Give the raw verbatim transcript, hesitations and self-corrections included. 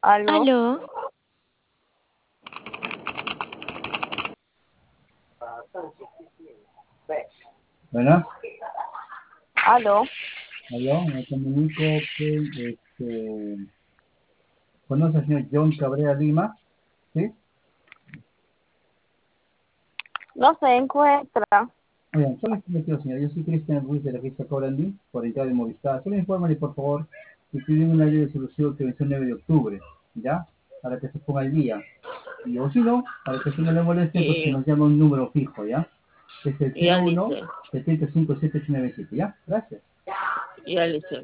Aló, Aló, Bueno, aló. aló, me comunico con, este, ¿conoce al señor John Cabrera Lima? ¿Sí? No se encuentra. Oigan, solo les pido, señor, yo soy Cristian Ruiz de la fiesta Cobrandí, por entrar de Movistar. Solo infórmale, por favor, que tienen una ley de solución que venció el nueve de octubre, ¿ya? Para que se ponga al día. Y o si no, para que si no le moleste, pues que Y, nos llame un número fijo, ¿ya? Es el y ya cero uno listo, setenta y cinco siete ocho nueve siete, ¿ya? Gracias. ya listo.